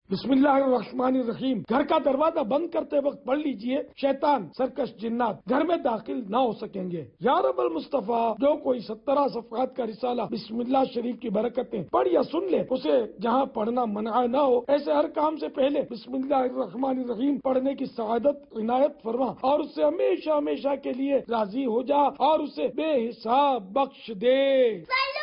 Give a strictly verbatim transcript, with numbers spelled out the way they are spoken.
बिस्मिल्लाहिर्रहमानिर्रहीम। घर का दरवाजा बंद करते वक्त पढ़ लीजिए, शैतान सरकश जिन्नात घर में दाखिल ना हो सकेंगे। या रब्बल मुस्तफा, जो कोई सत्तरा सफ़हात का रिसाला बिस्मिल्लाह शरीफ की बरकतें पढ़ या सुन ले, उसे जहाँ पढ़ना मना न हो, ऐसे हर काम से पहले बिस्मिल्लाहिर्रहमानिर्रहीम पढ़ने की सआदत इनायत फरमा और उससे हमेशा हमेशा के लिए राजी हो जा और उसे बेहिसाब बख्श दे।